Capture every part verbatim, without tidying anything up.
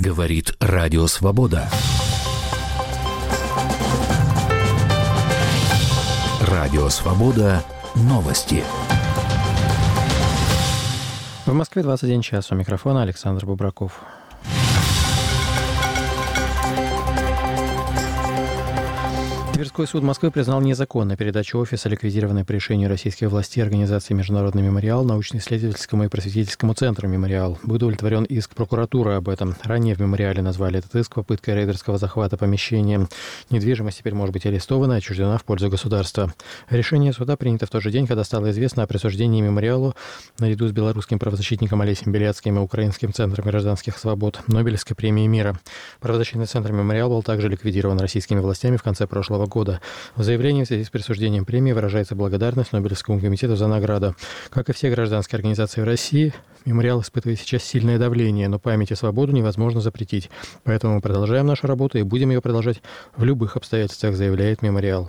Говорит Радио Свобода. Радио Свобода. Новости. В Москве двадцать один час. У микрофона Александр Бубраков. Тверской суд Москвы признал незаконной передачу офиса, ликвидированной по решению российских властей организации «Международный мемориал» научно-исследовательскому и просветительскому центру «Мемориал». Был удовлетворен иск прокуратуры об этом. Ранее в «Мемориале» назвали этот иск попыткой рейдерского захвата помещения. Недвижимость теперь может быть арестована и отчуждена в пользу государства. Решение суда принято в тот же день, когда стало известно о присуждении «Мемориалу» наряду с белорусским правозащитником Олесем Беляцким и Украинским центром гражданских свобод Нобелевской премии мира. Правозащитный центр «Мемориал» был также ликвидирован российскими властями в конце прошлого года. В заявлении в связи с присуждением премии выражается благодарность Нобелевскому комитету за награду. Как и все гражданские организации в России, «Мемориал» испытывает сейчас сильное давление, но память и свободу невозможно запретить. Поэтому мы продолжаем нашу работу и будем ее продолжать в любых обстоятельствах, заявляет «Мемориал».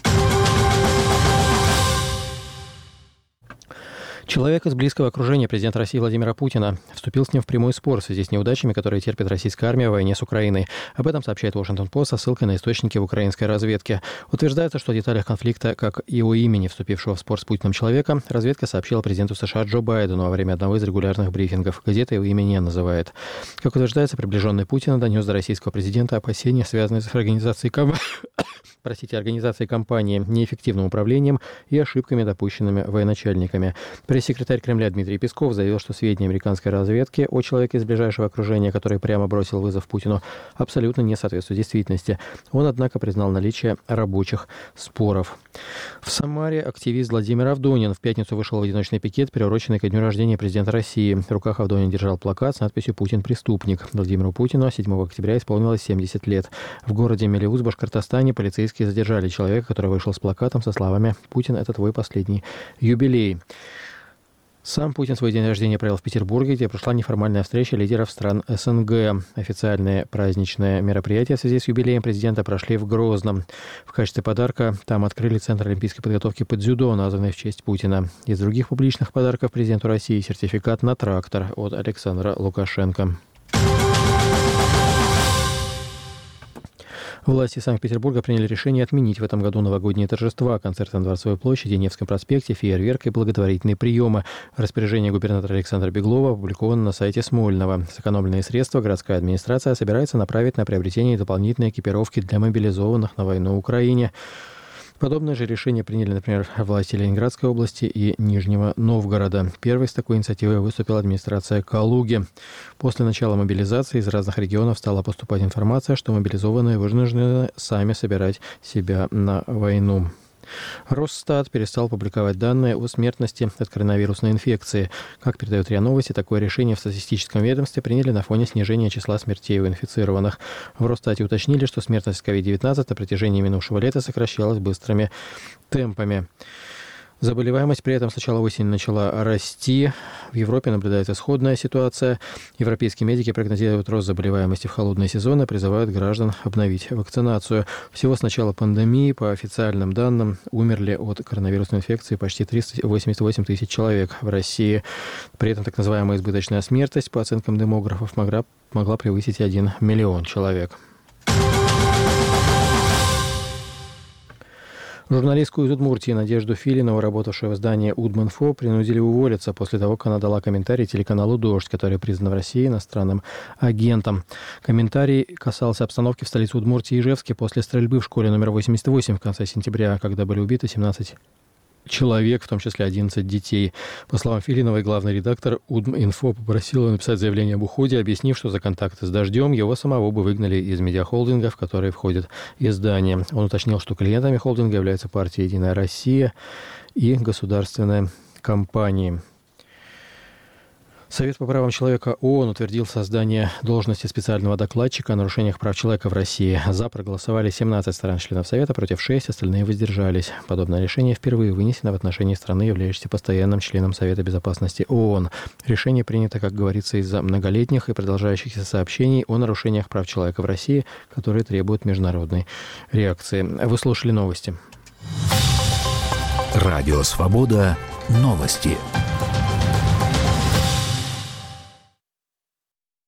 Человек из близкого окружения президента России Владимира Путина вступил с ним в прямой спор в связи с неудачами, которые терпит российская армия в войне с Украиной. Об этом сообщает Washington-Post со ссылкой на источники в украинской разведке. Утверждается, что о деталях конфликта, как и о имени вступившего в спор с Путиным человека, разведка сообщила президенту США Джо Байдену во время одного из регулярных брифингов. Газета его имя не называет. Как утверждается, приближенный Путина донес до российского президента опасения, связанные с организацией ком... Простите, организацией кампании, неэффективным управлением и ошибками, допущенными военачальниками. Пресс-секретарь Кремля Дмитрий Песков заявил, что сведения американской разведки о человеке из ближайшего окружения, который прямо бросил вызов Путину, абсолютно не соответствуют действительности. Он, однако, признал наличие рабочих споров. В Самаре активист Владимир Авдонин в пятницу вышел в одиночный пикет, приуроченный ко дню рождения президента России. В руках Авдонин держал плакат с надписью «Путин – преступник». Владимиру Путину седьмого октября исполнилось семьдесят лет. В городе Мелеуз, Башкортостане, полицейские задержали человека, который вышел с плакатом со словами «Путин – это твой последний юбилей». Сам Путин свой день рождения провел в Петербурге, где прошла неформальная встреча лидеров стран СНГ. Официальные праздничные мероприятия в связи с юбилеем президента прошли в Грозном. В качестве подарка там открыли Центр олимпийской подготовки по дзюдо, названный в честь Путина. Из других публичных подарков президенту России сертификат на трактор от Александра Лукашенко. Власти Санкт-Петербурга приняли решение отменить в этом году новогодние торжества, концерты на Дворцовой площади, Невском проспекте, фейерверк и благотворительные приемы. Распоряжение губернатора Александра Беглова опубликовано на сайте Смольного. Сэкономленные средства городская администрация собирается направить на приобретение дополнительной экипировки для мобилизованных на войну в Украине. Подобное же решение приняли, например, власти Ленинградской области и Нижнего Новгорода. Первой с такой инициативой выступила администрация Калуги. После начала мобилизации из разных регионов стала поступать информация, что мобилизованные вынуждены сами собирать себя на войну. Росстат перестал публиковать данные о смертности от коронавирусной инфекции. Как передает РИА Новости, такое решение в статистическом ведомстве приняли на фоне снижения числа смертей у инфицированных. В Росстате уточнили, что смертность ковид девятнадцать на протяжении минувшего лета сокращалась быстрыми темпами. Заболеваемость при этом с начала осени начала расти. В Европе наблюдается сходная ситуация. Европейские медики прогнозируют рост заболеваемости в холодный сезон и призывают граждан обновить вакцинацию. Всего с начала пандемии, по официальным данным, умерли от коронавирусной инфекции почти триста восемьдесят восемь тысяч человек в России. При этом так называемая избыточная смертность, по оценкам демографов, могла, могла превысить один миллион человек. Журналистку из Удмуртии Надежду Филинову, работавшую в издании «Удминфо», принудили уволиться после того, как она дала комментарий телеканалу «Дождь», который признан в России иностранным агентом. Комментарий касался обстановки в столице Удмуртии Ижевске после стрельбы в школе номер восемьдесят восемь в конце сентября, когда были убиты семнадцать человек, в том числе одиннадцать детей. По словам Филиновой, главный редактор Удминфо попросил его написать заявление об уходе, объяснив, что за контакты с «Дождем» его самого бы выгнали из медиахолдинга, в который входит издание. Он уточнил, что клиентами холдинга являются партия «Единая Россия» и государственные компании. Совет по правам человека ООН утвердил создание должности специального докладчика о нарушениях прав человека в России. За проголосовали семнадцать стран-членов Совета, против шесть, остальные воздержались. Подобное решение впервые вынесено в отношении страны, являющейся постоянным членом Совета безопасности ООН. Решение принято, как говорится, из-за многолетних и продолжающихся сообщений о нарушениях прав человека в России, которые требуют международной реакции. Вы слушали новости. Радио Свобода. Новости.